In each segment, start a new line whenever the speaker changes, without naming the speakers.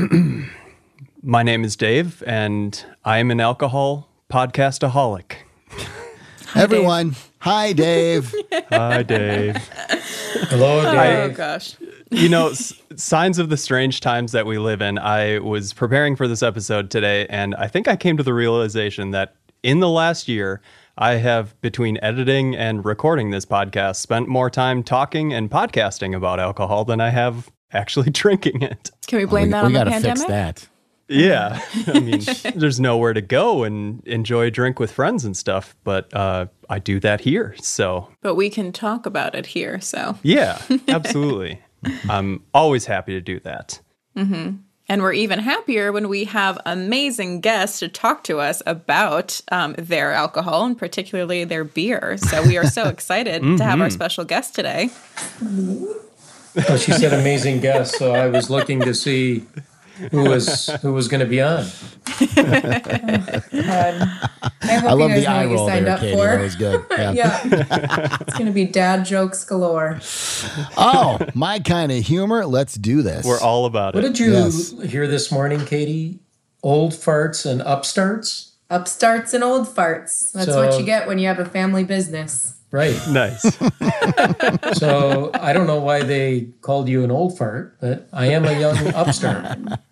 My name is Dave, and I am an alcohol podcastaholic.
Hi, everyone. Dave. Hi, Dave.
Hi, Dave.
Hello, Dave.
Oh, gosh.
You know, signs of the strange times that we live in. I was preparing for this episode today, and I think I came to the realization that in the last year, I have, between editing and recording this podcast, spent more time talking and podcasting about alcohol than I have actually drinking it.
Can we blame that on the pandemic?
We got to fix that.
Yeah. I mean, there's nowhere to go and enjoy a drink with friends and stuff, but I do that here, so.
But we can talk about it here, so.
Yeah, absolutely. I'm always happy to do that.
Mm-hmm. And we're even happier when we have amazing guests to talk to us about their alcohol and particularly their beer. So we are so excited to have our special guest today.
Oh, she said amazing guest, so I was looking to see who was going to be on.
I
love the eye roll there, Katie. That was good.
Yeah. It's going to be dad jokes galore.
Oh, my kind of humor. Let's do this.
We're all about
What
it.
did you hear this morning, Katie? Old farts and upstarts?
Upstarts and old farts. That's what you get when you have a family business.
Right.
Nice.
So I don't know why they called you an old fart, but I am a young upstart.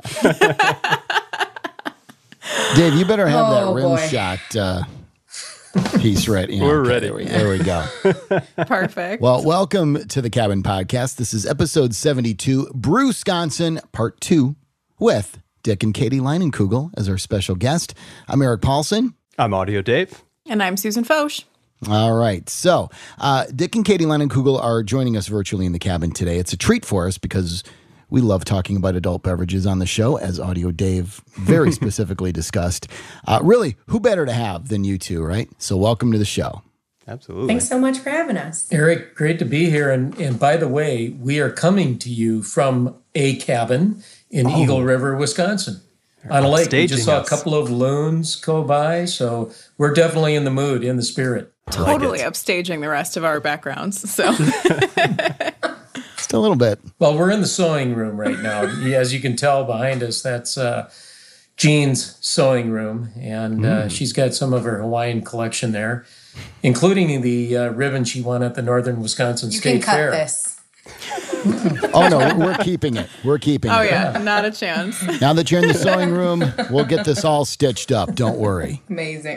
Dave, you better have that rim shot piece ready.
We're ready.
There we go.
Perfect.
Well, welcome to the Cabin Podcast. This is episode 72, Brewsconsin, part 2, with Dick and Katie Leinenkugel as our special guest. I'm Eric Paulson.
I'm Audio Dave.
And I'm Susan Foch.
All right. So Dick and Katie Leinenkugel are joining us virtually in the cabin today. It's a treat for us because we love talking about adult beverages on the show, as Audio Dave very specifically discussed. Really, who better to have than you two, right? So welcome to the show.
Absolutely.
Thanks so much for having us.
Eric, great to be here. And by the way, we are coming to you from a cabin in Eagle River, Wisconsin. On a lake. We just saw a couple of loons go by, so we're definitely in the mood, in the spirit.
Totally upstaging the rest of our backgrounds. So
Just a little bit.
Well, we're in the sewing room right now. As you can tell behind us, that's Jean's sewing room, and she's got some of her Hawaiian collection there, including the ribbon she won at the Northern Wisconsin State Fair.
You can cut this.
Oh, no, we're keeping it. We're keeping it.
Oh, yeah, not a chance.
Now that you're in the sewing room, we'll get this all stitched up. Don't worry.
Amazing.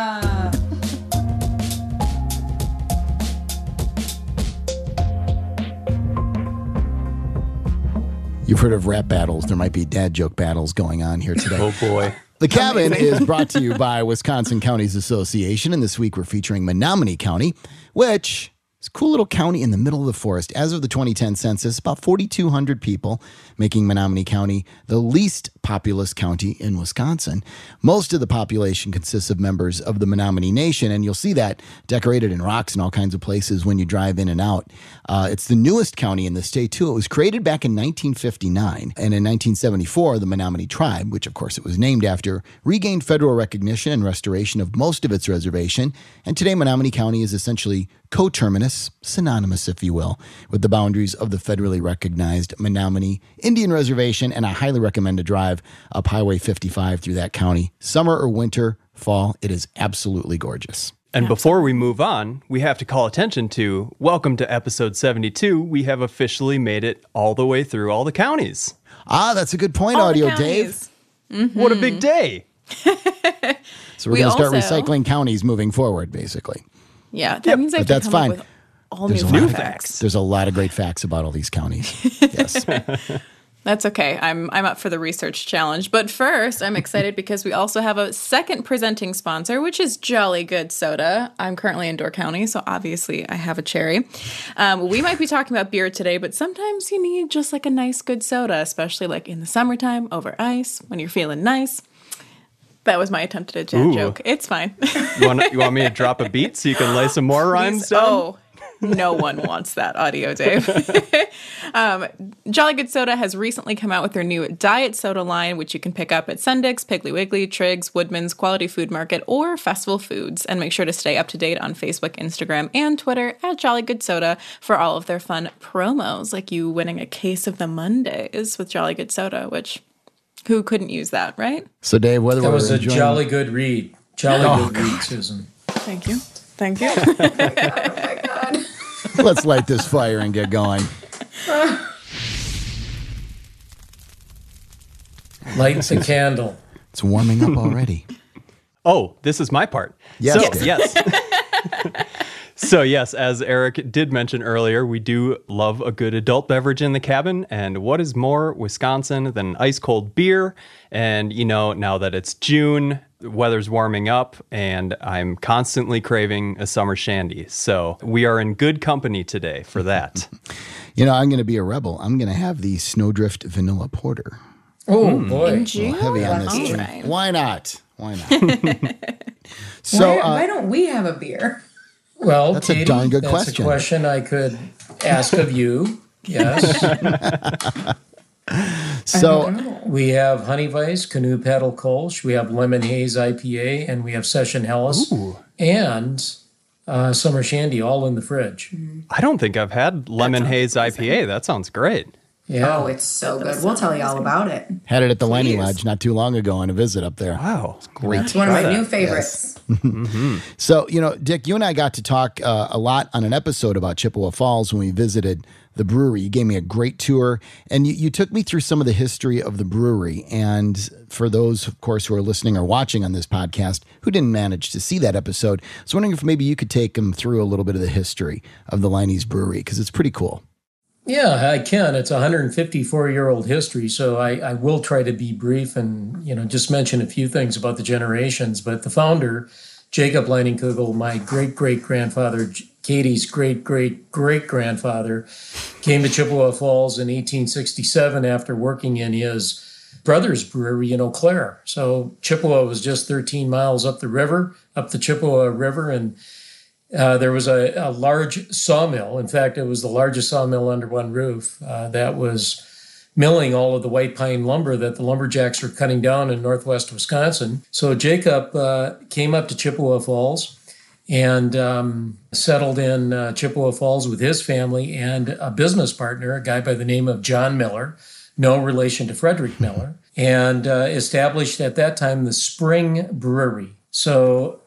You've heard of rap battles. There might be dad joke battles going on here today.
Oh, boy.
The Cabin is brought to you by Wisconsin Counties Association, and this week we're featuring Menominee County, which is a cool little county in the middle of the forest. As of the 2010 census, about 4,200 people, making Menominee County the least populous county in Wisconsin. Most of the population consists of members of the Menominee Nation, and you'll see that decorated in rocks in all kinds of places when you drive in and out. It's the newest county in the state, too. It was created back in 1959, and in 1974, the Menominee Tribe, which of course it was named after, regained federal recognition and restoration of most of its reservation, and today Menominee County is essentially coterminous, synonymous, if you will, with the boundaries of the federally recognized Menominee Indian Reservation, and I highly recommend a drive up Highway 55 through that county. Summer or winter, fall, it is absolutely gorgeous.
And before we move on, we have to call attention to, welcome to episode 72. We have officially made it all the way through all the counties.
Ah, that's a good point,
All the
Audio
counties.
Dave.
What a big day.
So we're going to start recycling counties moving forward, basically.
Yeah, that means I have
But
to
that's
come
fine.
up with all
There's
new
a lot of
facts.
There's a lot of great facts about all these counties. Yes.
That's okay. I'm up for the research challenge. But first, I'm excited because we also have a second presenting sponsor, which is Jolly Good Soda. I'm currently in Door County, so obviously I have a cherry. We might be talking about beer today, but sometimes you need just like a nice good soda, especially like in the summertime over ice when you're feeling nice. That was my attempt at a dad joke. It's fine.
You want me to drop a beat so you can lay some more rhymes down?
Oh, no one wants that audio, Dave. Jolly Good Soda has recently come out with their new diet soda line, which you can pick up at Sundix, Piggly Wiggly, Triggs, Woodman's, Quality Food Market, or Festival Foods. And make sure to stay up to date on Facebook, Instagram, and Twitter at Jolly Good Soda for all of their fun promos, like you winning a case of the Mondays with Jolly Good Soda, which Who couldn't use that, right?
So, Dave, whether
That
we're
was a
enjoying...
jolly good read. Jolly good read, Susan.
Thank you. Thank you.
Oh my God.
Let's light this fire and get going.
Light the candle.
It's warming up already.
Oh, this is my part.
Yes.
So, yes. So, yes, as Eric did mention earlier, we do love a good adult beverage in the cabin. And what is more Wisconsin than ice cold beer? And, now that it's June, the weather's warming up, and I'm constantly craving a summer shandy. So we are in good company today for that.
I'm going to be a rebel. I'm going to have the Snowdrift Vanilla Porter.
Oh, boy.
In June?
Heavy on this
All
June.
right.
Why not? So,
Why don't we have a beer?
Well,
That's
Katie,
a darn good
that's
question.
a question I could ask of you. Yes.
so
We have Honey Vice, Canoe Paddle Kolsch. We have Lemon Haze IPA, and we have Session Helles. And Summer Shandy, all in the fridge.
I don't think I've had Lemon Haze IPA. That sounds great.
Yeah.
Oh, it's so good. We'll tell you all about it.
had it at the Lenny Lodge not too long ago on a visit up there.
Wow.
Great.
It's one of
Try
my
that.
new favorites.
So, Dick, you and I got to talk a lot on an episode about Chippewa Falls when we visited the brewery. You gave me a great tour, and you took me through some of the history of the brewery. And for those, of course, who are listening or watching on this podcast who didn't manage to see that episode, I was wondering if maybe you could take them through a little bit of the history of the Liney's Brewery, because it's pretty cool.
Yeah, I can. It's a 154-year-old history, so I will try to be brief and, just mention a few things about the generations. But the founder, Jacob Leinenkugel, my great-great-grandfather, Katie's great-great-great-grandfather, came to Chippewa Falls in 1867 after working in his brother's brewery in Eau Claire. So Chippewa was just 13 miles up the Chippewa River, and there was a large sawmill. In fact, it was the largest sawmill under one roof that was milling all of the white pine lumber that the lumberjacks were cutting down in northwest Wisconsin. So Jacob came up to Chippewa Falls and settled in Chippewa Falls with his family and a business partner, a guy by the name of John Miller, no relation to Frederick Miller, and established at that time the Spring Brewery. So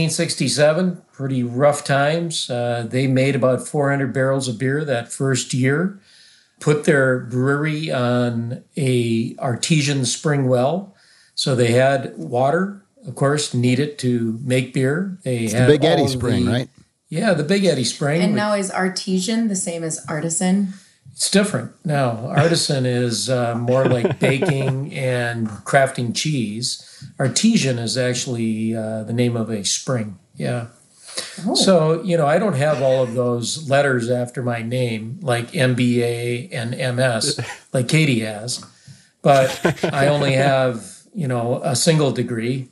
1867, pretty rough times. They made about 400 barrels of beer that first year, put their brewery on a artesian spring well. So they had water, of course, needed to make beer. They had
The Big Eddy Spring, right?
Yeah, the Big Eddy Spring.
And now is artesian the same as artisan?
It's different now. Artisan is more like baking and crafting cheese. Artesian is actually the name of a spring. Yeah.
Oh.
So, I don't have all of those letters after my name, like MBA and MS, like Katie has. But I only have, a single degree,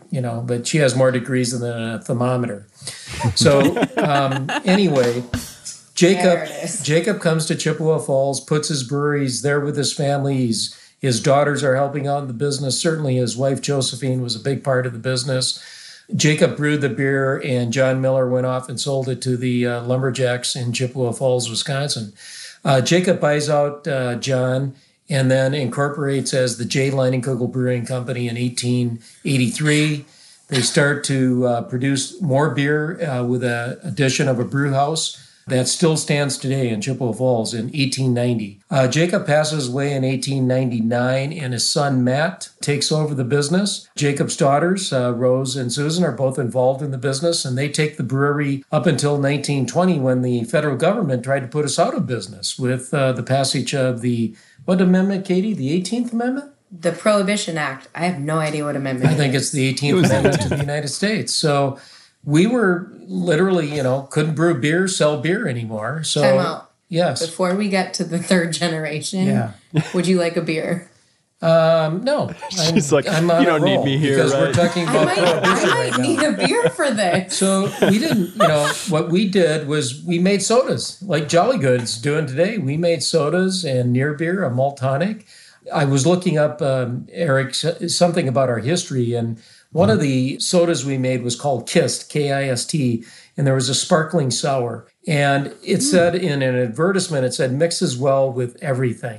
but she has more degrees than a thermometer. So, anyway, Jacob comes to Chippewa Falls, puts his breweries there with his family. His daughters are helping out in the business. Certainly his wife, Josephine, was a big part of the business. Jacob brewed the beer, and John Miller went off and sold it to the lumberjacks in Chippewa Falls, Wisconsin. Jacob buys out John and then incorporates as the J. Leinenkugel Brewing Company in 1883. They start to produce more beer with an addition of a brew house that still stands today in Chippewa Falls in 1890. Jacob passes away in 1899, and his son Matt takes over the business. Jacob's daughters, Rose and Susan, are both involved in the business, and they take the brewery up until 1920 when the federal government tried to put us out of business with the passage of what amendment, Katie? The 18th Amendment?
The Prohibition Act. I have no idea what amendment
I think it's the 18th Amendment to the United States. So we were literally, couldn't brew beer, sell beer anymore. So,
Time out.
Yes.
Before we get to the third generation,
Yeah.
would you like a beer?
No.
She's like,
I'm on
"You
a
don't need
roll
me here,
because we're
right?"
talking about
I
prohibition
might
right now.
need a beer for this.
So we didn't, what we did was we made sodas like Jolly Good's doing today. We made sodas and near beer, a malt tonic. I was looking up, Eric, something about our history, and one of the sodas we made was called Kist, K-I-S-T, and there was a sparkling sour. And it said in an advertisement, it said mixes well with everything.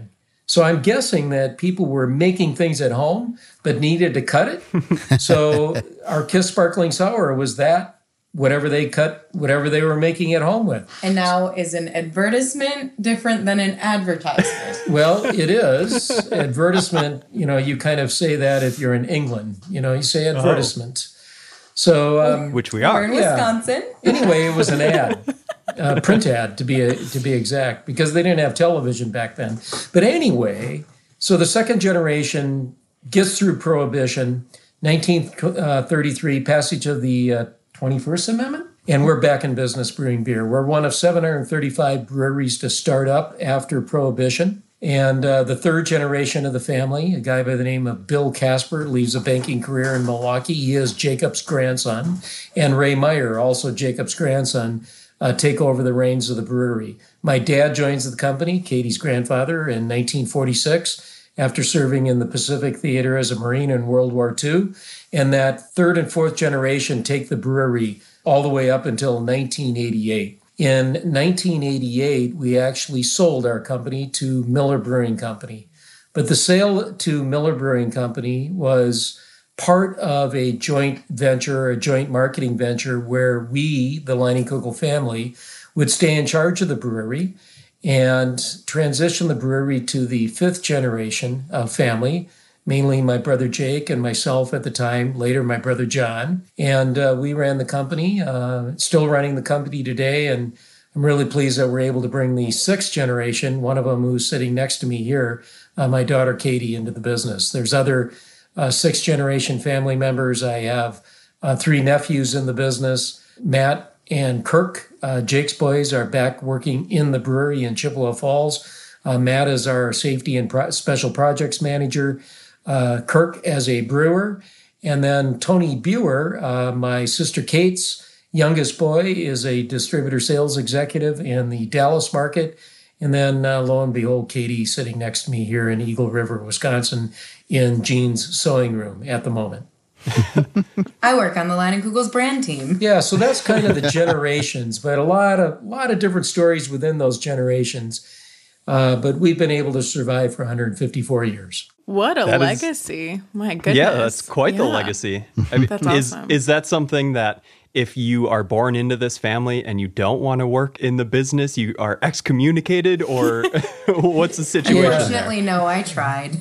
So I'm guessing that people were making things at home, but needed to cut it. So our Kiss Sparkling Sour was that, whatever they cut, whatever they were making at home with.
And now is an advertisement different than an advertisement?
Well, it is. Advertisement, you kind of say that if you're in England. You say advertisement. So,
which we
We're
are.
in Wisconsin.
Anyway, it was an ad, print ad to be exact, because they didn't have television back then. But anyway, so the second generation gets through Prohibition, 1933, passage of the 21st Amendment, and we're back in business brewing beer. We're one of 735 breweries to start up after Prohibition. And the third generation of the family, a guy by the name of Bill Casper, leaves a banking career in Milwaukee. He is Jacob's grandson. And Ray Meyer, also Jacob's grandson, take over the reins of the brewery. My dad joins the company, Katie's grandfather, in 1946 after serving in the Pacific Theater as a Marine in World War II. And that third and fourth generation take the brewery all the way up until 1988. In 1988, we actually sold our company to Miller Brewing Company. But the sale to Miller Brewing Company was part of a joint venture, a joint marketing venture, where we, the Leinenkugel family, would stay in charge of the brewery and transition the brewery to the fifth generation of family, mainly my brother Jake and myself at the time, later my brother John. And we ran the company, still running the company today. And I'm really pleased that we're able to bring the sixth generation, one of them who's sitting next to me here, my daughter Katie, into the business. There's other sixth generation family members. I have three nephews in the business. Matt and Kirk, Jake's boys, are back working in the brewery in Chippewa Falls. Matt is our safety and special projects manager. Kirk as a brewer. And then Tony Buer, my sister Kate's youngest boy, is a distributor sales executive in the Dallas market. And then lo and behold, Katie sitting next to me here in Eagle River, Wisconsin, in Jean's sewing room at the moment.
I work on the Leinenkugel's brand team.
Yeah, so that's kind of the generations, but a lot of different stories within those generations. But we've been able to survive for 154 years.
What a legacy. My goodness.
Yeah, that's quite the legacy. I mean,
That's awesome.
Is that something that if you are born into this family and you don't want to work in the business, you are excommunicated, or what's the situation there?
Unfortunately, no, I tried.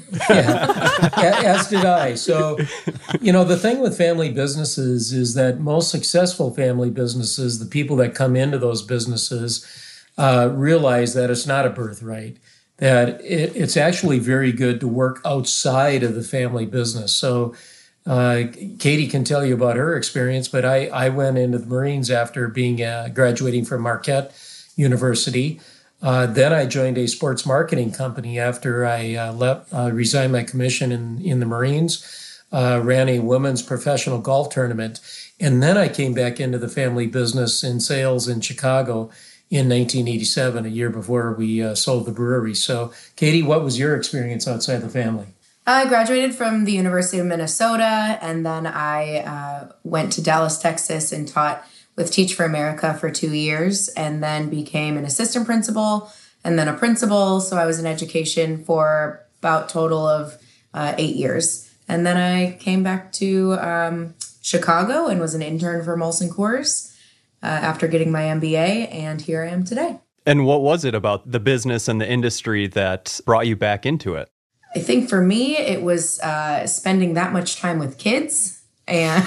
As did I. So, the thing with family businesses is that most successful family businesses, the people that come into those businesses, realize that it's not a birthright, that it's actually very good to work outside of the family business. So Katie can tell you about her experience, but I went into the Marines after being graduating from Marquette University. Then I joined a sports marketing company after I resigned my commission in the Marines, ran a women's professional golf tournament. And then I came back into the family business in sales in Chicago in 1987, a year before we sold the brewery. So, Katie, what was your experience outside the family?
I graduated from the University of Minnesota, and then I went to Dallas, Texas, and taught with Teach for America for 2 years, and then became an assistant principal, and then a principal. So I was in education for about total of 8 years. And then I came back to Chicago and was an intern for Molson Coors after getting my MBA, and here I am today.
And what was it about the business and the industry that brought you back into it?
I think for me, it was spending that much time with kids and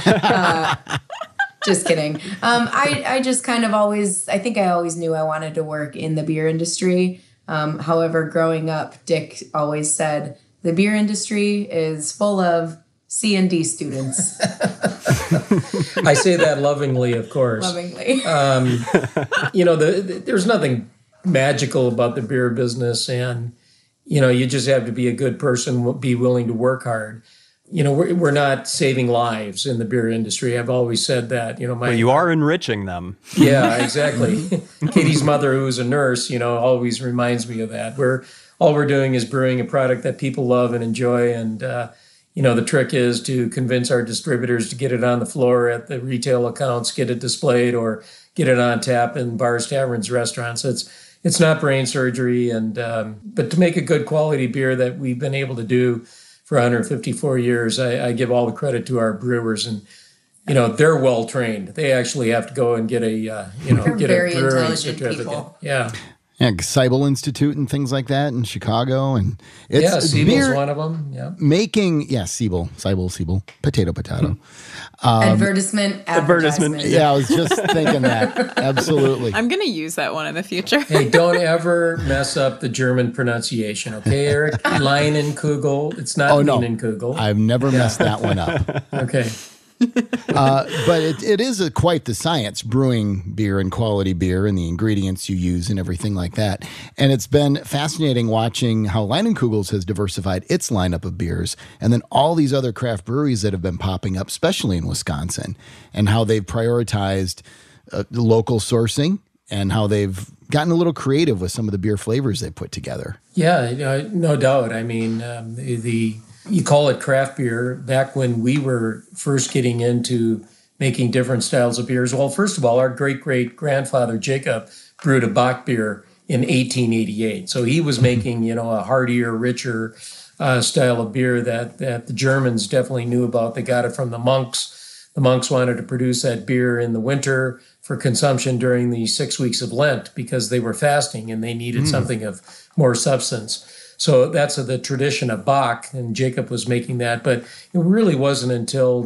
just kidding. I just kind of always knew I wanted to work in the beer industry. However, growing up, Dick always said the beer industry is full of C&D students.
I say that lovingly, of course.
Lovingly.
There's nothing magical about the beer business, and you just have to be a good person, be willing to work hard. We're not saving lives in the beer industry. I've always said that.
But you are enriching them.
Yeah, exactly. Katie's mother, who was a nurse, always reminds me of that. All we're doing is brewing a product that people love and enjoy, and the trick is to convince our distributors to get it on the floor at the retail accounts, get it displayed, or get it on tap in bars, taverns, restaurants. it's not brain surgery. And but to make a good quality beer that we've been able to do for 154 years, I give all the credit to our brewers. And they're well trained. They actually have to go and get a
very
brewing
intelligent
certificate.
people.
Yeah.
Yeah, Seibel Institute and things like that in Chicago. And it's
Siebel's one of them. Yeah.
Seibel, potato.
Advertisement.
Yeah, I was just thinking that. Absolutely.
I'm going to use that one in the future.
Hey, don't ever mess up the German pronunciation, okay, Eric? Leinenkugel. It's not Leinenkugel.
I've never messed that one up.
Okay.
But it is quite the science, brewing beer and quality beer and the ingredients you use and everything like that. And it's been fascinating watching how Leinenkugels has diversified its lineup of beers, and then all these other craft breweries that have been popping up, especially in Wisconsin, and how they've prioritized local sourcing and how they've gotten a little creative with some of the beer flavors they put together.
Yeah, no doubt. I mean, you call it craft beer. Back when we were first getting into making different styles of beers, well, first of all, our great-great-grandfather Jacob brewed a Bock beer in 1888. So he was making, a heartier, richer style of beer that the Germans definitely knew about. They got it from the monks. The monks wanted to produce that beer in the winter for consumption during the 6 weeks of Lent because they were fasting and they needed something of more substance. So that's the tradition of Bock, and Jacob was making that. But it really wasn't until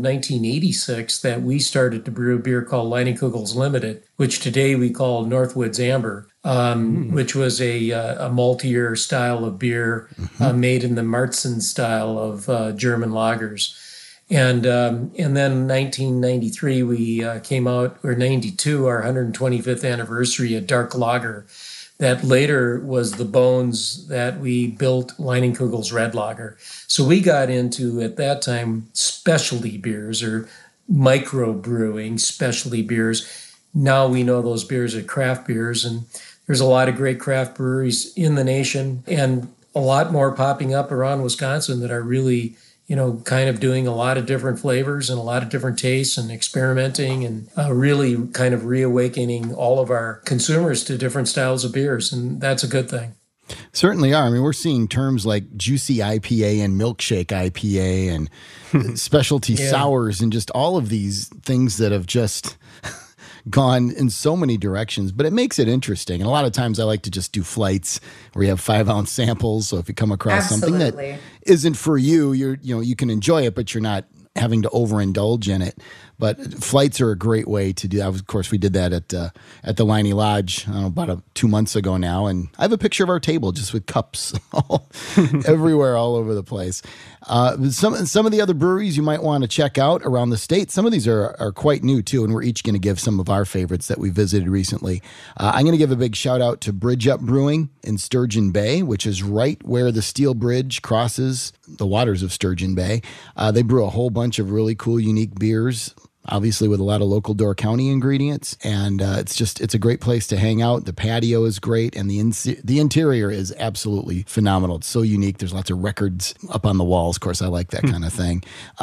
1986 that we started to brew a beer called Leinenkugels Limited, which today we call Northwoods Amber, which was a maltier style of beer made in the Märzen style of German lagers. And then in 1993, we came out, or 92, our 125th anniversary, a dark lager. That later was the bones that we built Leinenkugel's Red Lager. So we got into, at that time, specialty beers or micro brewing specialty beers. Now we know those beers are craft beers, and there's a lot of great craft breweries in the nation and a lot more popping up around Wisconsin that are really, kind of doing a lot of different flavors and a lot of different tastes and experimenting and really kind of reawakening all of our consumers to different styles of beers. And that's a good thing.
Certainly are. I mean, we're seeing terms like juicy IPA and milkshake IPA and specialty sours and just all of these things that have just gone in so many directions, but it makes it interesting. And a lot of times I like to just do flights where you have 5-ounce samples. So if you come across something that isn't for you, you can enjoy it, but you're not having to overindulge in it. But flights are a great way to do that. Of course, we did that at the Leinie Lodge about 2 months ago now. And I have a picture of our table just with cups everywhere, all over the place. Some of the other breweries you might want to check out around the state. Some of these are quite new, too, and we're each going to give some of our favorites that we visited recently. I'm going to give a big shout out to Bridge Up Brewing in Sturgeon Bay, which is right where the steel bridge crosses the waters of Sturgeon Bay. They brew a whole bunch of really cool, unique beers, obviously with a lot of local Door County ingredients. And it's a great place to hang out. The patio is great. And the interior is absolutely phenomenal. It's so unique. There's lots of records up on the walls. Of course, I like that kind of thing.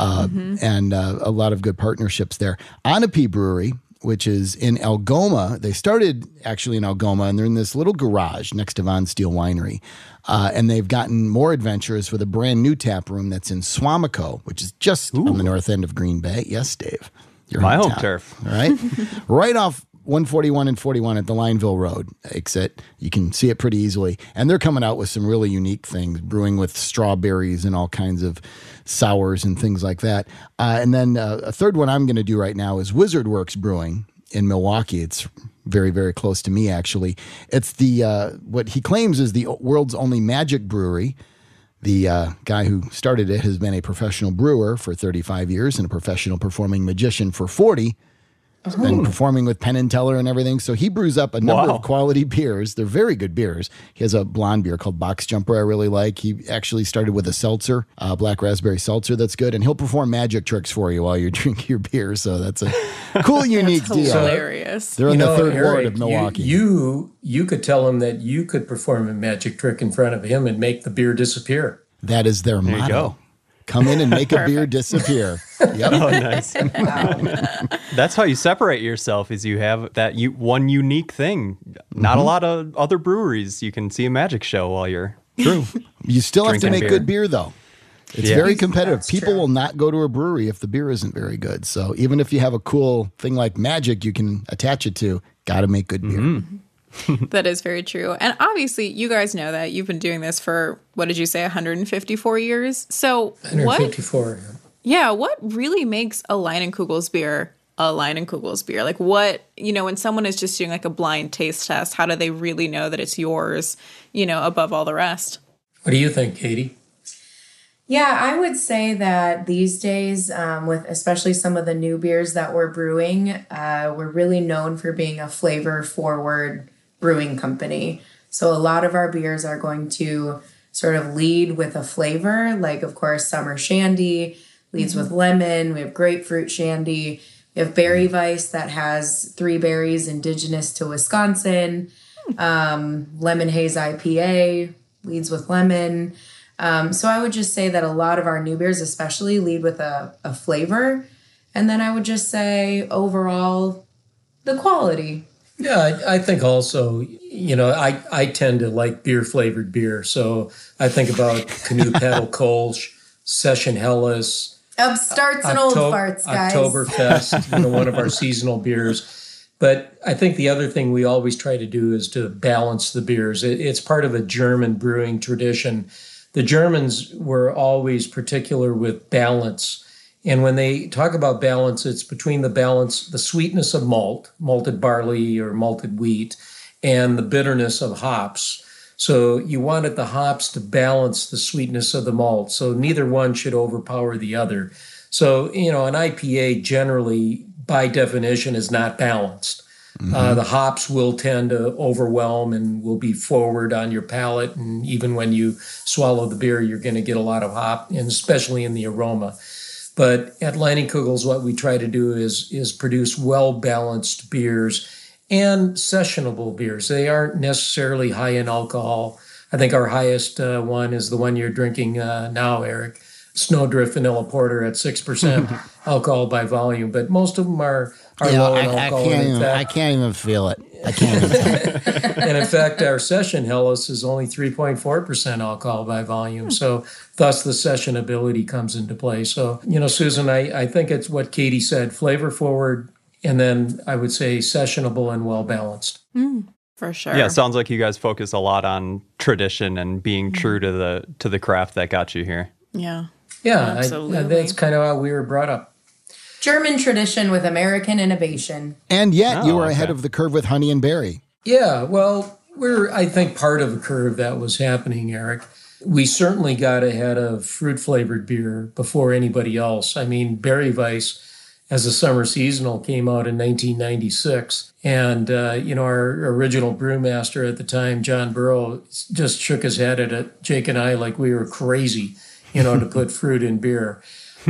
And a lot of good partnerships there. Onopi Brewery, which is in Algoma. They started actually in Algoma, and they're in this little garage next to Von Steel Winery. And they've gotten more adventurous with a brand new tap room that's in Swamico, which is just on the north end of Green Bay. Yes, Dave.
My home turf.
All right. Right off 141 and 41 at the Lineville Road exit. You can see it pretty easily. And they're coming out with some really unique things, brewing with strawberries and all kinds of sours and things like that. And then a third one I'm going to do right now is Wizard Works Brewing in Milwaukee. It's very, very close to me, actually. It's what he claims is the world's only magic brewery. The guy who started it has been a professional brewer for 35 years and a professional performing magician for 40. He's been performing with Penn and Teller and everything. So he brews up a number of quality beers. They're very good beers. He has a blonde beer called Box Jumper I really like. He actually started with a seltzer, black raspberry seltzer that's good. And he'll perform magic tricks for you while you're drinking your beer. So that's a cool, unique deal.
Hilarious.
They're in the third ward of Milwaukee.
You could tell him that you could perform a magic trick in front of him and make the beer disappear.
That is their motto.
There you go.
Come in and make a beer disappear. Yep.
Oh, nice. That's how you separate yourself, is you have that one unique thing. Not a lot of other breweries you can see a magic show while you're
True. You still have to
Drinking
make
beer.
good beer, though. It's
Yeah.
very competitive.
That's
People
true.
will not go to a brewery if the beer isn't very good. So even if you have a cool thing like magic you can attach it to, got to make good beer.
That is very true. And obviously, you guys know that you've been doing this for, what did you say, 154 years? So what
154.
what really makes a Leinenkugel's beer a Leinenkugel's beer? Like what, when someone is just doing like a blind taste test, how do they really know that it's yours, above all the rest?
What do you think, Katie?
Yeah, I would say that these days, with especially some of the new beers that we're brewing, we're really known for being a flavor-forward brewing company. So a lot of our beers are going to sort of lead with a flavor, like, of course, Summer Shandy leads with lemon. We have grapefruit shandy. We have Berry Weiss that has 3 berries indigenous to Wisconsin. Lemon Haze IPA leads with lemon. So I would just say that a lot of our new beers especially lead with a flavor. And then I would just say overall, the quality.
Yeah, I think also, I tend to like beer-flavored beer. So I think about Canoe Paddle Kolsch, Session Helles,
Upstarts and old farts, guys.
Oktoberfest, one of our seasonal beers. But I think the other thing we always try to do is to balance the beers. It's part of a German brewing tradition. The Germans were always particular with balance. And when they talk about balance, it's between the sweetness of malted barley or malted wheat, and the bitterness of hops. So you wanted the hops to balance the sweetness of the malt. So neither one should overpower the other. So, an IPA generally, by definition, is not balanced. The hops will tend to overwhelm and will be forward on your palate. And even when you swallow the beer, you're going to get a lot of hop, and especially in the aroma. But at Leinenkugel's, what we try to do is produce well-balanced beers and sessionable beers. They aren't necessarily high in alcohol. I think our highest one is the one you're drinking now, Eric. Snowdrift Vanilla Porter at 6% alcohol by volume. But most of them are low in alcohol.
I can't even feel it. I can't even tell it.
And in fact, our Session Helles is only 3.4% alcohol by volume. So thus the sessionability comes into play. So, Susan, I think it's what Katie said, flavor forward, and then I would say sessionable and well-balanced.
For sure.
Yeah, sounds like you guys focus a lot on tradition and being true to the craft that got you here.
Yeah.
Yeah,
Absolutely.
that's kind of how we were brought up.
German tradition with American innovation.
And yet you were
okay.
ahead of the curve with Honey and Berry.
Yeah, well, we're, I think, part of the curve that was happening, Eric. We certainly got ahead of fruit-flavored beer before anybody else. I mean, Berry Weiss, as a summer seasonal, came out in 1996. And, our original brewmaster at the time, John Burrow, just shook his head at Jake and I like we were crazy, to put fruit in beer.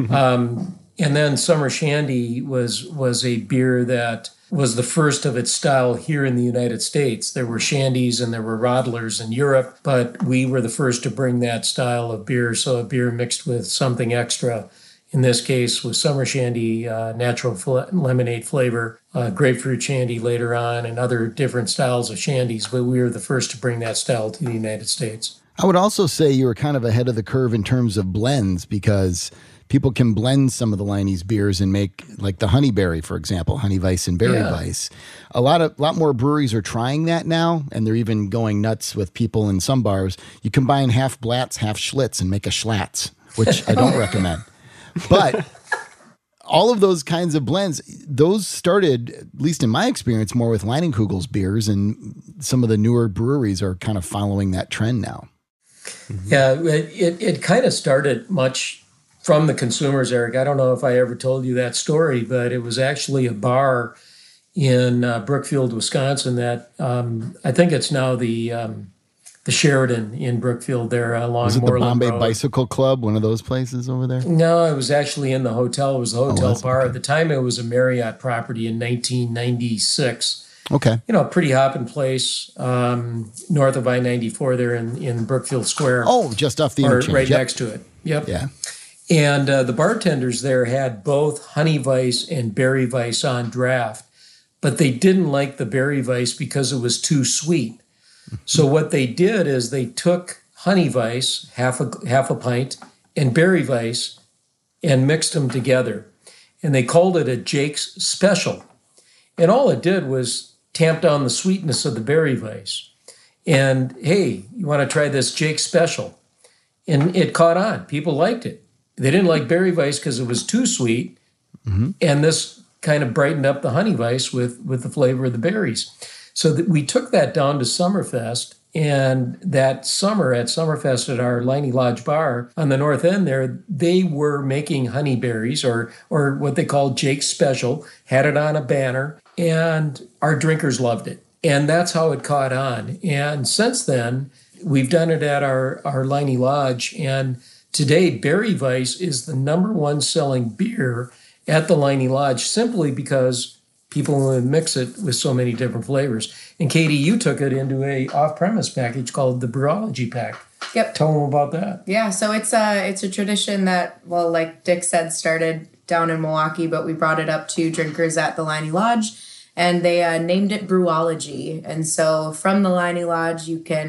And then Summer Shandy was a beer that was the first of its style here in the United States. There were shandies and there were rodlers in Europe, but we were the first to bring that style of beer. So a beer mixed with something extra. In this case, with Summer Shandy, natural lemonade flavor, grapefruit shandy later on, and other different styles of shandies. But we were the first to bring that style to the United States.
I would also say you were kind of ahead of the curve in terms of blends because people can blend some of the Leinie's beers and make like the Honeyberry, for example, Honey Weiss and Berry Weiss. A lot more breweries are trying that now, and they're even going nuts with people in some bars. You combine half Blatz, half Schlitz and make a Schlatz, which I don't recommend. But all of those kinds of blends, those started, at least in my experience, more with Leinenkugel's beers, and some of the newer breweries are kind of following that trend now.
Yeah, it kind of started much from the consumers, Eric. I don't know if I ever told you that story, but it was actually a bar in Brookfield, Wisconsin that I think it's now the Sheridan in Brookfield there along
Was it the
Moreland
Bombay
Road.
Bicycle Club, one of those places over there?
No, it was actually in the hotel. It was the hotel
that's
bar.
okay.
At the time, it was a Marriott property in 1996.
Okay.
A pretty hopping place north of I-94 there in Brookfield Square.
Oh, just off the
or
interchange.
right
Yep.
next to it. Yep.
Yeah.
And the bartenders there had both Honey Weiss and Berry Weiss on draft, but they didn't like the Berry Weiss because it was too sweet. So what they did is they took Honey Weiss, half a pint, and Berry Weiss, and mixed them together. And they called it a Jake's Special. And all it did was tamp down the sweetness of the Berry Weiss. And hey, you want to try this Jake's Special? And it caught on. People liked it. They didn't like Berry Weiss because it was too sweet. And this kind of brightened up the Honey Weiss with the flavor of the berries. So we took that down to Summerfest. And that summer at Summerfest at our Liney Lodge bar on the north end there, they were making honey berries or what they called Jake's Special, had it on a banner, and our drinkers loved it. And that's how it caught on. And since then, we've done it at our Liney Lodge. And today, Berry Weiss is the #1 selling beer at the Liney Lodge simply because people mix it with so many different flavors. And Katie, you took it into a off-premise package called the Brewology Pack.
Yep.
Tell them about that.
Yeah, so it's a tradition that, well, like Dick said, started down in Milwaukee, but we brought it up to drinkers at the Liney Lodge, and they named it Brewology. And so from the Liney Lodge,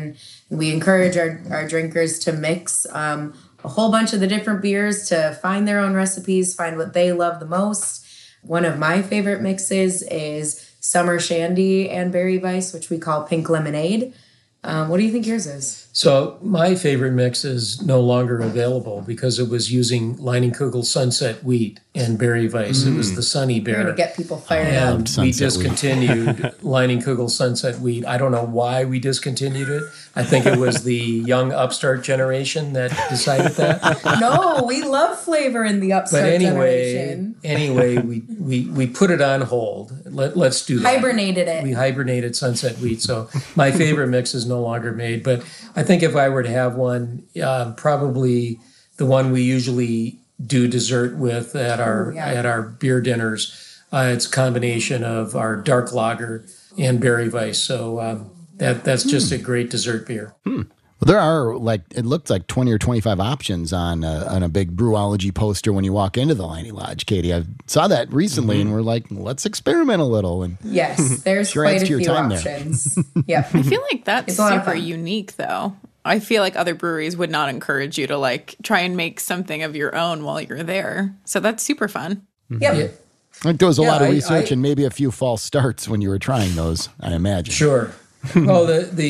we encourage our drinkers to mix a whole bunch of the different beers to find their own recipes, find what they love the most. One of my favorite mixes is Summer Shandy and Berry Weiss, which we call Pink Lemonade. What do you think yours is?
So my favorite mix is no longer available because it was using Leinenkugel Sunset Wheat and Berry Weiss. It was the Sunny Bear.
We're going to get people fired
And
up.
we discontinued Leinenkugel Sunset Wheat. I don't know why we discontinued it. I think it was the young upstart generation that decided that.
No, we love flavor in the upstart generation.
Anyway, we put it on hold. Let's do that.
Hibernated it.
We hibernated Sunset Wheat. So my favorite mix is no longer made. But I think if I were to have one, probably the one we usually do dessert with at our beer dinners, it's a combination of our dark lager and Berry Weiss. So that's just a great dessert beer.
Well, there are it looks like 20 or 25 options on a big Brewology poster when you walk into the Liney Lodge. Katie, I saw that recently, and we're like, let's experiment a little. And
yes, there's
sure
quite
adds
a
to your
few
time
options. Yep.
I feel like that's
It's a lot of
super
fun.
unique, though. I feel like other breweries would not encourage you to try and make something of your own while you're there. So that's super fun.
Yep.
Yeah.
like, there was a lot of
I-
research
I-
and maybe a few false starts when you were trying those, I imagine.
Sure. Well,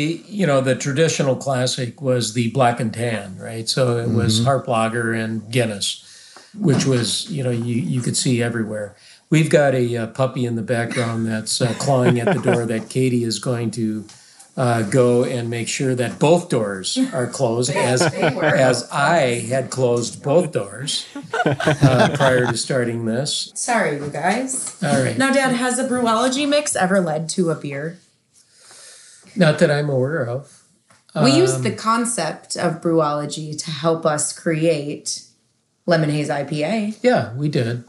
the traditional classic was the Black and Tan, right? So it was Harp Lager and Guinness, which was, you could see everywhere. We've got a puppy in the background that's clawing at the door that Katie is going to go and make sure that both doors are closed, as I had closed both doors prior to starting this.
Sorry, you guys.
All right.
Now, Dad, has a Brewology mix ever led to a beer?
Not that I'm aware of.
We used the concept of Brewology to help us create Lemon Haze IPA.
Yeah, we did.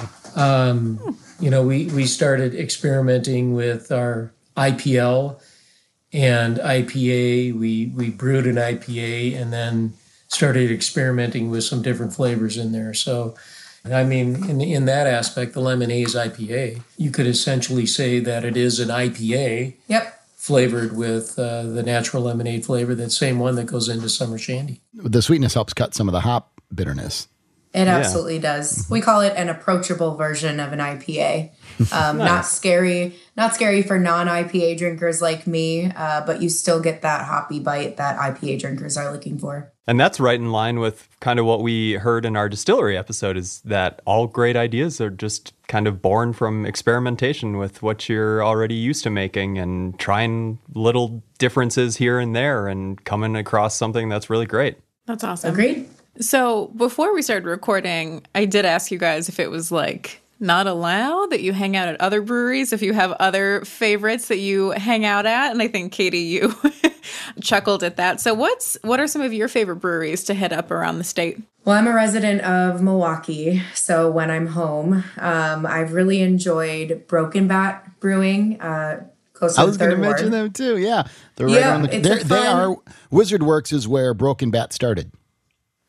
Oh,
We started experimenting with our IPL and IPA. We brewed an IPA and then started experimenting with some different flavors in there. So, I mean, in that aspect, the Lemon Haze IPA, you could essentially say that it is an IPA
Yep.
flavored with the natural lemonade flavor, that same one that goes into Summer Shandy.
The sweetness helps cut some of the hop bitterness.
It absolutely does. We call it an approachable version of an IPA. Not scary for non-IPA drinkers like me, but you still get that hoppy bite that IPA drinkers are looking for.
and that's right in line with kind of what we heard in our distillery episode, is that all great ideas are just kind of born from experimentation with what you're already used to making and trying little differences here and there and coming across something that's really great.
That's awesome.
Agreed?
So before we started recording, I did ask you guys if it was not allowed that you hang out at other breweries, if you have other favorites that you hang out at. And I think, Katie, you chuckled at that. So what are some of your favorite breweries to hit up around the state?
Well, I'm a resident of Milwaukee, so when I'm home, I've really enjoyed Broken Bat Brewing. Close to
I was
the
going to
Third Ward.
mention them too. Yeah, they're
Yeah,
right on the.
it's a
They
fun-
are Wizard Works is where Broken Bat started.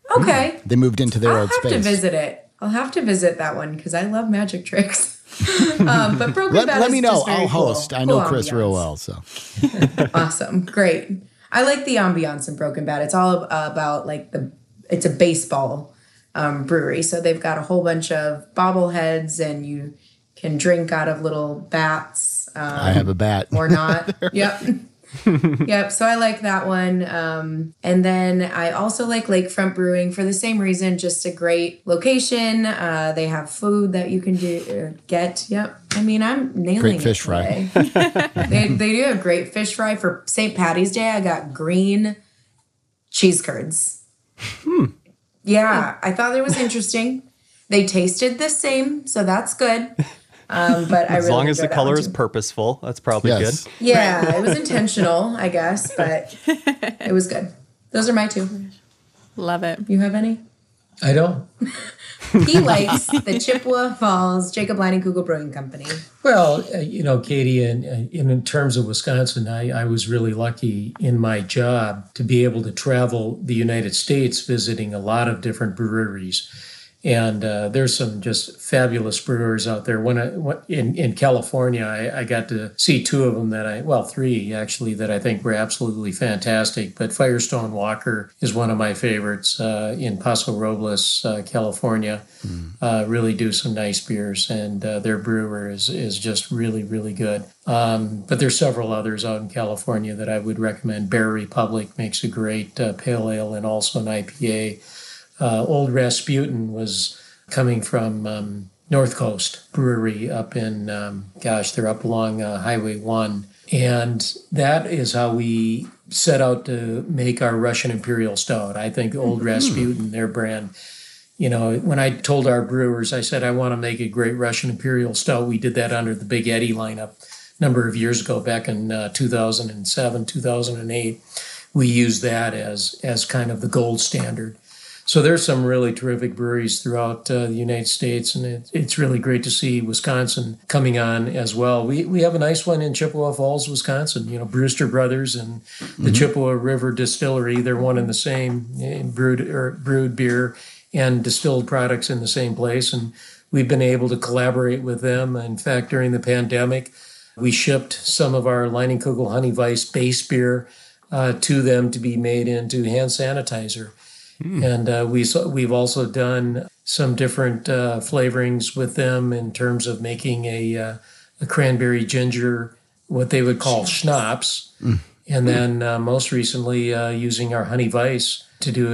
Okay.
They moved into their
I'll
old
have
space.
to visit it. I'll have to visit that one because I love magic tricks. But Broken Bat
Let
is
me know.
just very
I'll host.
cool.
I know
Cool
Chris real
ambiance.
well, so.
Awesome. Great. I like the ambiance in Broken Bat. It's all about like it's a baseball brewery. So they've got a whole bunch of bobbleheads and you can drink out of little bats.
I have a bat.
Or not. Yep. Yep. So I like that one. And then I also like Lakefront Brewing for the same reason, just a great location. They have food that you can get. Yep. I mean, I'm nailing
Great
it
fish fry.
they do a great fish fry for St. Patty's Day. I got green cheese curds. Yeah, I thought it was interesting. They tasted the same, so that's good. But I
As
really
long as the
enjoyed that
color
one
is
too.
purposeful, that's probably
Yes.
good.
Yeah, it was intentional, I guess, but it was good. Those are my two.
Love it.
You have any?
I don't.
He likes the Chippewa Falls Jacob Leinenkugel Brewing Company.
Well, Katie, in terms of Wisconsin, I was really lucky in my job to be able to travel the United States visiting a lot of different breweries. And there's some just fabulous brewers out there. In California, I got to see two of them three actually, that I think were absolutely fantastic. But Firestone Walker is one of my favorites in Paso Robles, California. Really do some nice beers, and their brewer is just really, really good. But there's several others out in California that I would recommend. Bear Republic makes a great pale ale and also an IPA. Old Rasputin was coming from North Coast Brewery up in, they're up along Highway 1. And that is how we set out to make our Russian Imperial Stout. I think Old Rasputin, their brand, when I told our brewers, I said, I want to make a great Russian Imperial Stout. We did that under the Big Eddie lineup a number of years ago, back in 2007, 2008. We used that as kind of the gold standard. So there's some really terrific breweries throughout the United States, and it's really great to see Wisconsin coming on as well. We have a nice one in Chippewa Falls, Wisconsin. Brewster Brothers and the Chippewa River Distillery, they're one and the same, brewed beer and distilled products in the same place. And we've been able to collaborate with them. In fact, during the pandemic, we shipped some of our Leinenkugel Honey Weiss base beer to them to be made into hand sanitizer. And we've also done some different flavorings with them in terms of making a cranberry ginger, what they would call schnapps. And then most recently using our Honey Weiss to do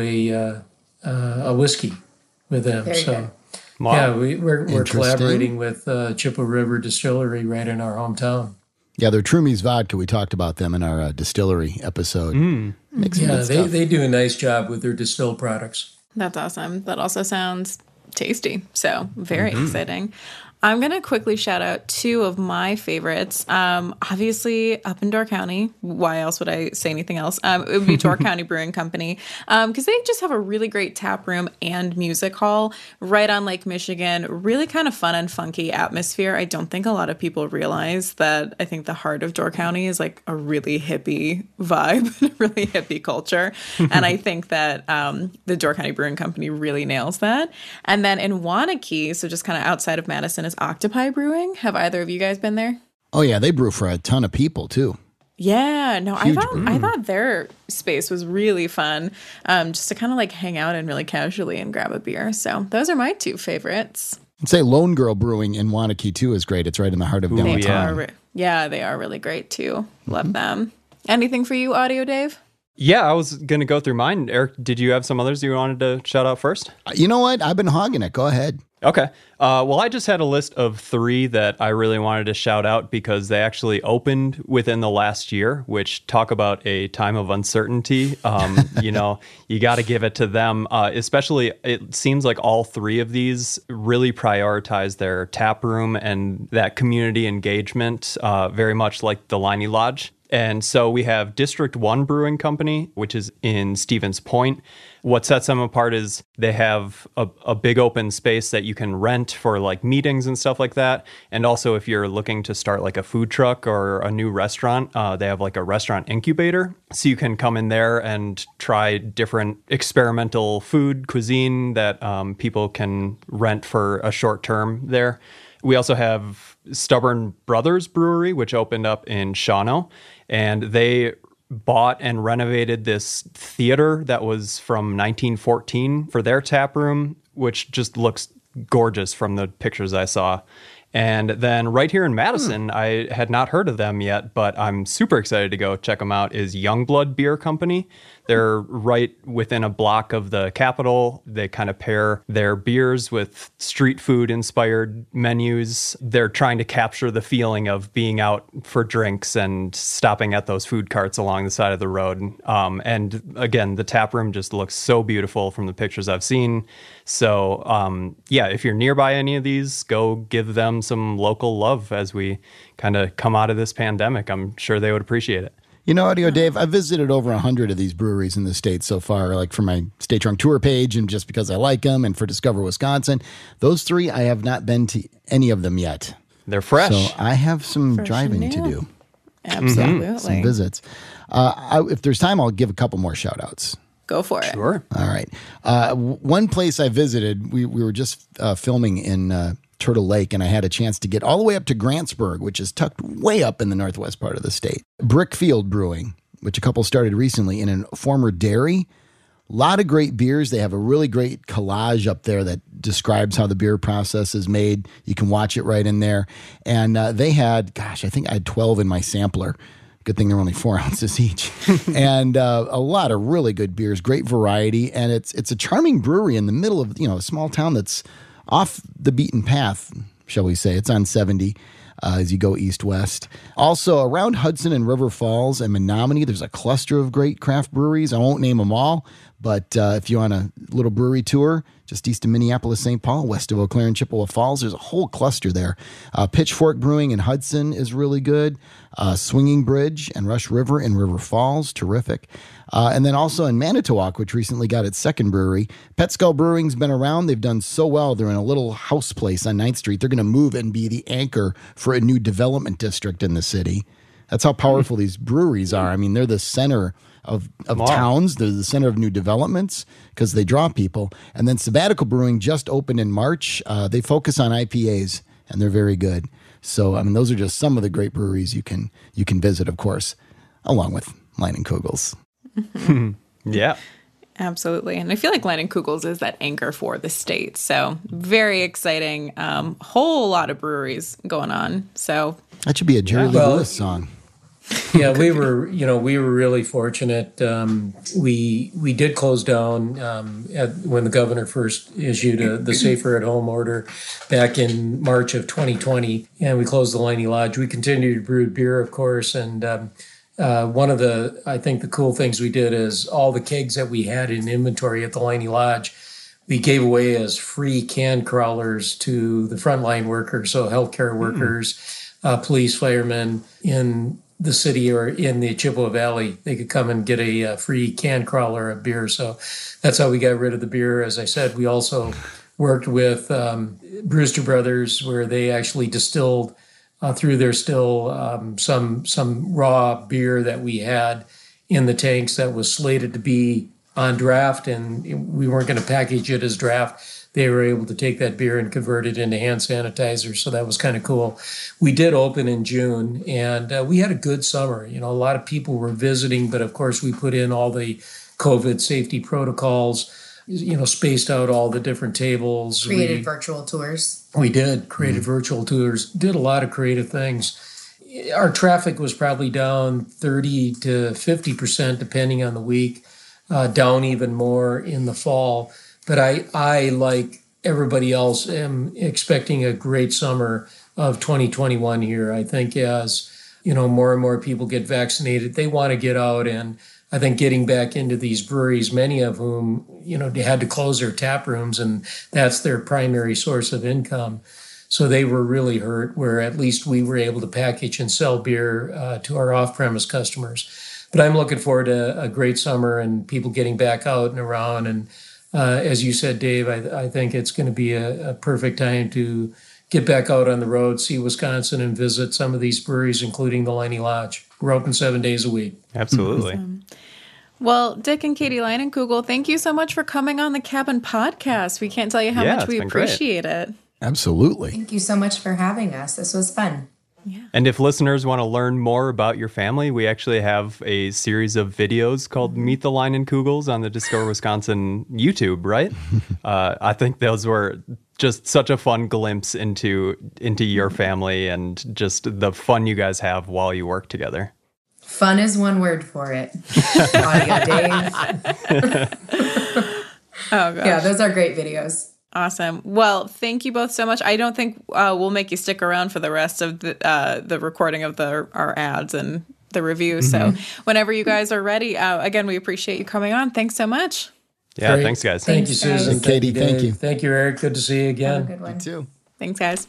a whiskey with them.
Very good.
Wow.
Yeah, we're
Interesting.
collaborating with Chippewa River Distillery right in our hometown.
Yeah, they're Trumies Vodka. We talked about them in our distillery episode. Makes some
Yeah,
good stuff.
they do a nice job with their distilled products.
That's awesome. That also sounds tasty. So very exciting. I'm going to quickly shout out two of my favorites. Obviously, up in Door County. Why else would I say anything else? It would be Door County Brewing Company because they just have a really great tap room and music hall right on Lake Michigan. Really kind of fun and funky atmosphere. I don't think a lot of people realize that. I think the heart of Door County is like a really hippie vibe, and a really hippie culture. And I think that the Door County Brewing Company really nails that. And then in Waunakee, so just kind of outside of Madison, is Octopi Brewing. Have either of you guys been there?
Oh, yeah, they brew for a ton of people, too.
Yeah, no,
Huge
I thought their space was really fun, just to kind of like hang out and really casually and grab a beer. So those are my two favorites.
I'd say Lone Girl Brewing in Waunakee, too, is great. It's right in the heart of downtown.
They are really great too. Love them. Anything for you, Audio Dave?
Yeah, I was going to go through mine. Eric, did you have some others you wanted to shout out first?
You know what? I've been hogging it. Go ahead.
Okay. Well, I just had a list of 3 that I really wanted to shout out because they actually opened within the last year, which talk about a time of uncertainty. You got to give it to them. Especially, it seems like all 3 of these really prioritize their tap room and that community engagement, very much like the Leinie Lodge. And so we have District 1 Brewing Company, which is in Stevens Point. What sets them apart is they have a big open space that you can rent for like meetings and stuff like that. And also if you're looking to start like a food truck or a new restaurant, they have like a restaurant incubator. So you can come in there and try different experimental food cuisine that people can rent for a short term there. We also have Stubborn Brothers Brewery, which opened up in Shawano, and they bought and renovated this theater that was from 1914 for their tap room, which just looks gorgeous from the pictures I saw. And then right here in Madison, I had not heard of them yet, but I'm super excited to go check them out, is Youngblood Beer Company. They're right within a block of the Capitol. They kind of pair their beers with street food inspired menus. They're trying to capture the feeling of being out for drinks and stopping at those food carts along the side of the road. And again, the tap room just looks so beautiful from the pictures I've seen. So yeah, if you're nearby any of these, go give them some local love as we kind of come out of this pandemic. I'm sure they would appreciate it.
You know, Audio Dave, I've visited over 100 of these breweries in the state so far, like for my State Trunk Tour page and just because I like them, and for Discover Wisconsin. Those three, I have not been to any of them yet.
They're fresh.
So I have some
Fresh
driving
and
to
new.
do.
Absolutely.
Some visits. If there's time, I'll give a couple more shout outs.
Go for it.
Sure.
All right. One place I visited, we were just filming in Turtle Lake, and I had a chance to get all the way up to Grantsburg, which is tucked way up in the northwest part of the state. Brickfield Brewing, which a couple started recently in a former dairy. A lot of great beers. They have a really great collage up there that describes how the beer process is made. You can watch it right in there. And they had, I think I had 12 in my sampler. Good thing they're only 4 ounces each. And a lot of really good beers, great variety. And it's a charming brewery in the middle of, a small town that's off the beaten path, shall we say. It's on 70 as you go east-west. Also, around Hudson and River Falls and Menominee, there's a cluster of great craft breweries. I won't name them all, but if you're on a little brewery tour, just east of Minneapolis, St. Paul, west of Eau Claire and Chippewa Falls, there's a whole cluster there. Pitchfork Brewing in Hudson is really good. Swinging Bridge and Rush River in River Falls, terrific. And then also in Manitowoc, which recently got its second brewery. Pet Skull Brewing's been around. They've done so well. They're in a little house place on 9th Street. They're going to move and be the anchor for a new development district in the city. That's how powerful these breweries are. I mean, they're the center of towns. They're the center of new developments because they draw people. And then Sabbatical Brewing just opened in March. They focus on IPAs, and they're very good. So, I mean, those are just some of the great breweries you can visit, of course, along with Leinenkugel's.
Yeah.
Absolutely. And I feel like Leinenkugel's is that anchor for the state. So very exciting. Whole lot of breweries going on. So
that should be a Jerry Lee Lewis song.
Yeah, we were really fortunate. We did close down when the governor first issued the safer at home order back in March of 2020, and we closed the Leinie Lodge. We continued to brew beer, of course, and one of I think the cool things we did is all the kegs that we had in inventory at the Leinie Lodge, we gave away as free can crawlers to the frontline workers, so healthcare workers, police, firemen in the city or in the Chippewa Valley. They could come and get a free can crawler of beer. So that's how we got rid of the beer. As I said, we also worked with Brewster Brothers, where they actually distilled through their still some raw beer that we had in the tanks that was slated to be on draft, and we weren't going to package it as draft. They were able to take that beer and convert it into hand sanitizer, so that was kind of cool. We did open in June, and we had a good summer. A lot of people were visiting, but of course we put in all the COVID safety protocols, spaced out all the different tables.
Created virtual tours.
We did, created virtual tours, did a lot of creative things. Our traffic was probably down 30 to 50%, depending on the week, down even more in the fall. But I, like everybody else, am expecting a great summer of 2021 here. I think as, more and more people get vaccinated, they want to get out. And I think getting back into these breweries, many of whom, they had to close their tap rooms, and that's their primary source of income. So they were really hurt, where at least we were able to package and sell beer to our off-premise customers. But I'm looking forward to a great summer and people getting back out and around. And as you said, Dave, I think it's going to be a perfect time to get back out on the road, see Wisconsin, and visit some of these breweries, including the Leinie Lodge. We're open 7 days a week.
Absolutely.
Awesome. Well, Dick and Katie Leinenkugel, thank you so much for coming on the Cabin Podcast. We can't tell you how much we appreciate it.
Absolutely.
Thank you so much for having us. This was fun.
Yeah.
And if listeners want to learn more about your family, we actually have a series of videos called Meet the Leinenkugels on the Discover Wisconsin YouTube, right? I think those were just such a fun glimpse into your family and just the fun you guys have while you work together.
Fun is one word for it. Audio Dave.
Oh, gosh.
Yeah, those are great videos.
Awesome. Well, thank you both so much. I don't think we'll make you stick around for the rest of the recording of our ads and the review. So whenever you guys are ready, again, we appreciate you coming on. Thanks so much.
Yeah,
Great.
thanks, guys.
Thank you, Susan.
And Katie, thank
Dave.
you.
Thank you, Eric. Good to see you again.
Have a good one.
Too.
Thanks, guys.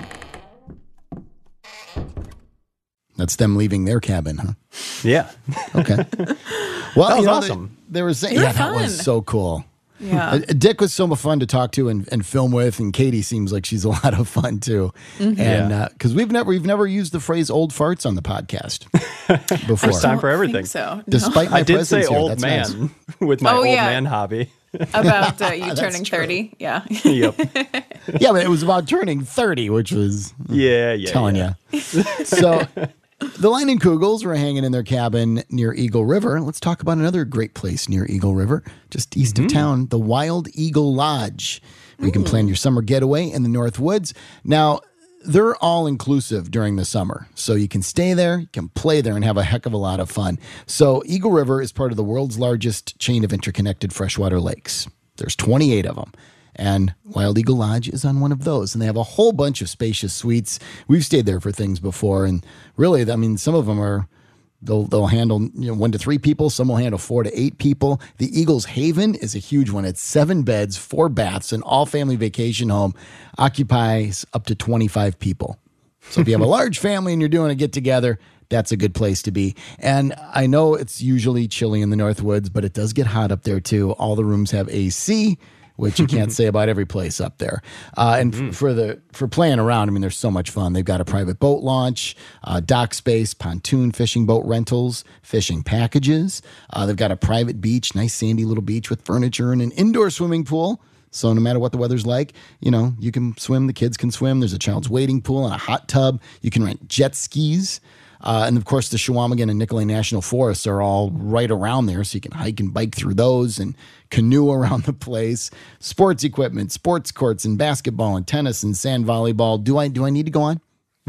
That's them leaving their cabin, huh?
Yeah.
Okay. Well,
That was awesome.
They were saying,
They were
that was
fun.
so cool.
Yeah.
Dick was so fun to talk to and film with, and Katie seems like she's a lot of fun too. And because we've never used the phrase "old farts" on the podcast before.
First time for
I
everything.
think so. No.
Despite my
I did
presence
say
here,
old
that's
man
nice.
with my
Oh,
old
yeah.
man hobby.
About you turning 30. Yeah.
Yep.
Yeah, but it was about turning 30, which was
Yeah.
telling
yeah.
you. So the Leinenkugels were hanging in their cabin near Eagle River. Let's talk about another great place near Eagle River, just east of town, the Wild Eagle Lodge. Where you can plan your summer getaway in the North Woods. Now, they're all inclusive during the summer. So you can stay there, you can play there, and have a heck of a lot of fun. So Eagle River is part of the world's largest chain of interconnected freshwater lakes. There's 28 of them. And Wild Eagle Lodge is on one of those. And they have a whole bunch of spacious suites. We've stayed there for things before. And really, I mean, some of them are, they'll handle 1 to 3 people. Some will handle 4 to 8 people. The Eagles Haven is a huge one. It's 7 beds, 4 baths, an all-family vacation home. Occupies up to 25 people. So if you have a large family and you're doing a get-together, that's a good place to be. And I know it's usually chilly in the North Woods, but it does get hot up there too. All the rooms have AC, which you can't say about every place up there. And for playing around, I mean, there's so much fun. They've got a private boat launch, dock space, pontoon fishing boat rentals, fishing packages. They've got a private beach, nice sandy little beach with furniture and an indoor swimming pool. So no matter what the weather's like, you can swim, the kids can swim. There's a child's wading pool and a hot tub. You can rent jet skis. And of course, the Chequamegon and Nicolet National Forests are all right around there, so you can hike and bike through those and canoe around the place. Sports equipment, sports courts, and basketball and tennis and sand volleyball. Do I need to go on?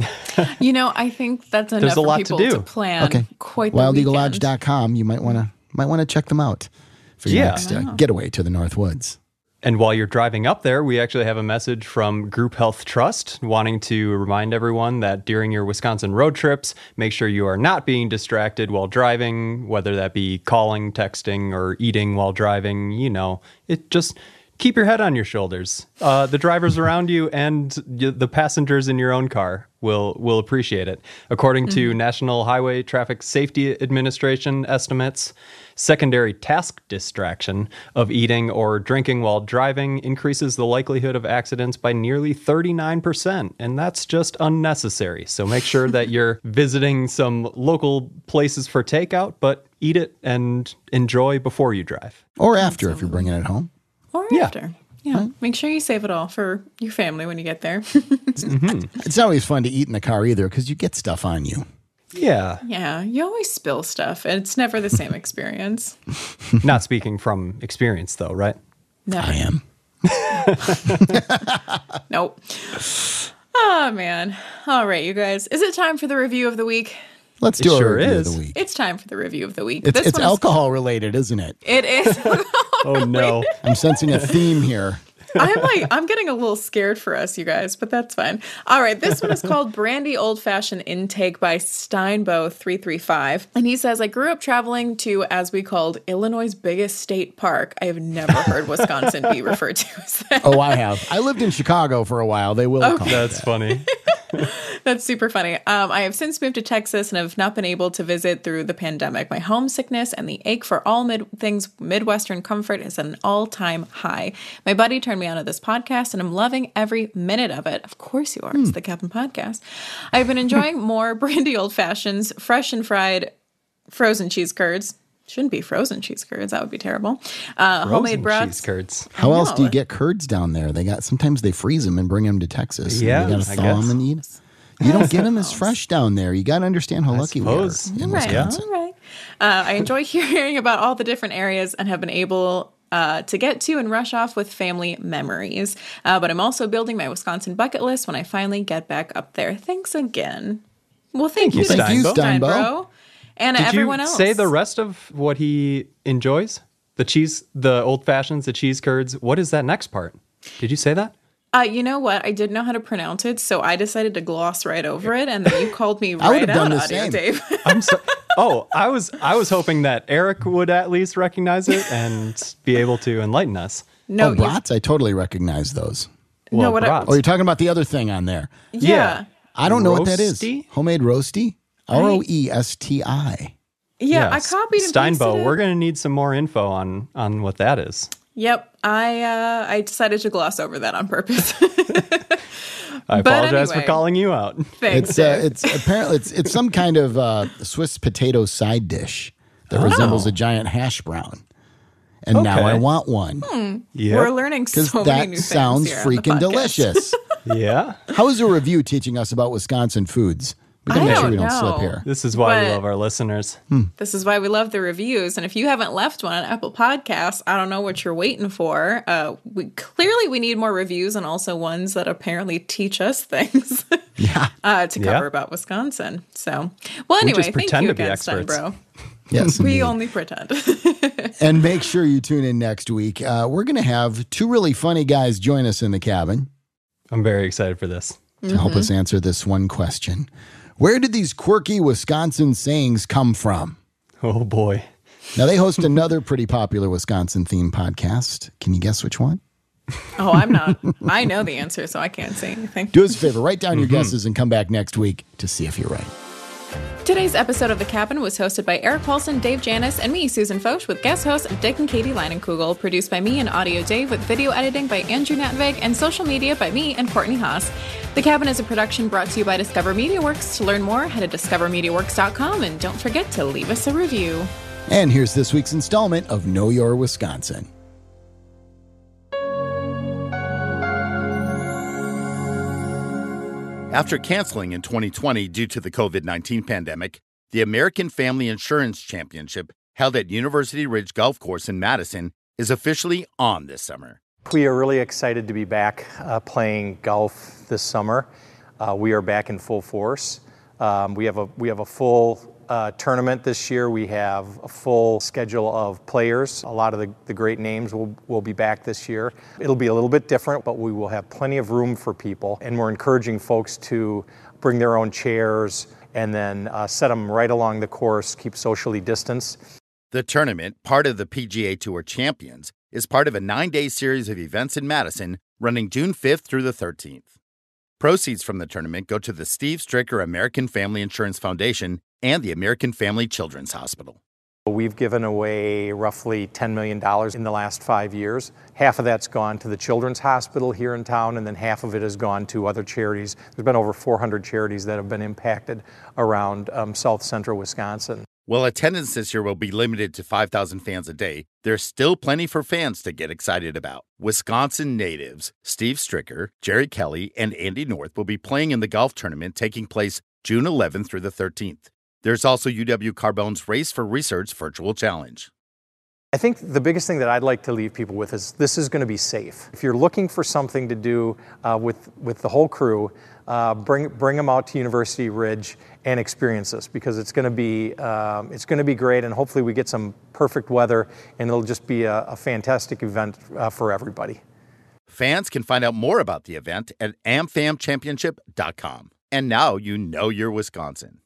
I think that's enough
There's a
for
lot to
people
to
to
do.
plan
Okay.
quite the weekend.
WildEagleLodge.com. You might want to check them out for your
Yeah.
next getaway to the North Woods.
And while you're driving up there, we actually have a message from Group Health Trust wanting to remind everyone that during your Wisconsin road trips, make sure you are not being distracted while driving, whether that be calling, texting, or eating while driving. Just keep your head on your shoulders. The drivers around you and the passengers in your own car will appreciate it. According to National Highway Traffic Safety Administration estimates, secondary task distraction of eating or drinking while driving increases the likelihood of accidents by nearly 39%, and that's just unnecessary. So make sure that you're visiting some local places for takeout, but eat it and enjoy before you drive.
Or after if you're bringing it home.
Or
Yeah.
after. Yeah. Make sure you save it all for your family when you get there.
It's not always fun to eat in the car either because you get stuff on you.
Yeah.
Yeah. You always spill stuff. And it's never the same experience.
Not speaking from experience, though, right?
Never.
I am.
Nope. Oh, man. All right, you guys. Is it time for the review of the week?
Let's
It
do a
sure
review
is.
of the week.
It's time for the review of the week.
It's
one is-
alcohol related, isn't it?
It is.
Oh, no.
I'm sensing a theme here.
I'm getting a little scared for us, you guys, but that's fine. All right, this one is called Brandy Old Fashioned Intake by Steinbo335. And he says, I grew up traveling to, as we called, Illinois' biggest state park. I have never heard Wisconsin be referred to as that.
Oh, I have. I lived in Chicago for a while. They will call it
That's
that.
funny.
That's super funny. I have since moved to Texas and have not been able to visit through the pandemic. My homesickness and the ache for all things Midwestern comfort is at an all-time high. My buddy turned me onto this podcast, and I'm loving every minute of it. Of course you are. It's the Captain Podcast. I've been enjoying more brandy old fashions, fresh and fried frozen cheese curds. Shouldn't be frozen cheese curds. That would be terrible. Homemade brats.
Cheese curds.
How else do you get curds down there? Sometimes they freeze them and bring them to Texas.
Yeah,
you got to
I
thaw
guess.
them and eat. You don't get them as fresh down there. You got to understand how lucky we are
suppose.
in
Right,
Wisconsin.
all right. I enjoy hearing about all the different areas and have been able to get to and rush off with family memories. But I'm also building my Wisconsin bucket list when I finally get back up there. Thanks again. Well, thank you,
Thank you, Steinbo.
Steinbro. And
Did
everyone
you
else.
say the rest of what he enjoys? The old fashions, the cheese curds. What is that next part? Did you say that?
You know what? I didn't know how to pronounce it, so I decided to gloss right over it, and then you called me
I would
right
have done
out,
the
Audio
same.
Dave.
I'm so. Oh, I was hoping that Eric would at least recognize it and be able to enlighten us.
No,
Oh, brats? I totally recognize those.
no, what?
brats.
Oh, you're talking about the other thing on there.
Yeah.
I don't know what that is.
Roasty?
Homemade roasty? ROESTI.
Yeah, I
Yes.
copied and pasted
Steinbo.
it.
We're going to need some more info on what that is.
Yep, I decided to gloss over that on purpose.
I apologize for
anyway.
calling you out.
Thanks.
It's apparently it's some kind of Swiss potato side dish that resembles a giant hash brown. And now
Okay.
I want one
Yeah.
We're learning
because
so many
that
new things
sounds
here on the
freaking
podcast.
delicious.
Yeah.
How is a review teaching us about Wisconsin foods? We gotta
I
make sure
don't
we don't
know.
slip here.
This is why we
But-
love our listeners.
This is why we love the reviews. And if you haven't left one on Apple Podcasts, I don't know what you're waiting for. We need more reviews and also ones that apparently teach us things to cover about Wisconsin. So, well, anyway,
just
thank
pretend
you
to be
again,
experts.
Steinbro.
Yes,
We
indeed.
only pretend.
And make sure you tune in next week. We're going to have two really funny guys join us in the cabin
I'm very excited for this.
to help us answer this one question. Where did these quirky Wisconsin sayings come from?
Oh, boy.
Now, they host another pretty popular Wisconsin themed podcast. Can you guess which one?
Oh, I'm not. I know the answer, so I can't say anything.
Do us a favor, write down your guesses and come back next week to see if you're right.
Today's episode of The Cabin was hosted by Eric Paulson, Dave Janis, and me, Susan Foch, with guest hosts Dick and Katie Leinenkugel, produced by me and Audio Dave, with video editing by Andrew Natvig, and social media by me and Courtney Haas. The Cabin is a production brought to you by Discover MediaWorks. To learn more, head to discovermediaworks.com, and don't forget to leave us a review.
And here's this week's installment of Know Your Wisconsin.
After canceling in 2020 due to the COVID-19 pandemic, the American Family Insurance Championship, held at University Ridge Golf Course in Madison, is officially on this summer.
We are really excited to be back playing golf this summer. We are back in full force. We have a full tournament this year. We have a full schedule of players. A lot of the great names will be back this year. It'll be a little bit different, but we will have plenty of room for people. And we're encouraging folks to bring their own chairs and then set them right along the course, keep socially distanced.
The tournament, part of the PGA Tour Champions, is part of a 9-day series of events in Madison running June 5th through the 13th. Proceeds from the tournament go to the Steve Stricker American Family Insurance Foundation and the American Family Children's Hospital.
We've given away roughly $10 million in the last 5 years. Half of that's gone to the Children's Hospital here in town, and then half of it has gone to other charities. There's been over 400 charities that have been impacted around south central Wisconsin.
While attendance this year will be limited to 5,000 fans a day, there's still plenty for fans to get excited about. Wisconsin natives Steve Stricker, Jerry Kelly, and Andy North will be playing in the golf tournament taking place June 11th through the 13th. There's also UW Carbone's Race for Research virtual challenge.
I think the biggest thing that I'd like to leave people with is this is going to be safe. If you're looking for something to do with the whole crew, bring them out to University Ridge and experience this, because it's going to be great, and hopefully we get some perfect weather and it'll just be a fantastic event for everybody.
Fans can find out more about the event at amfamchampionship.com. And now you know you're Wisconsin.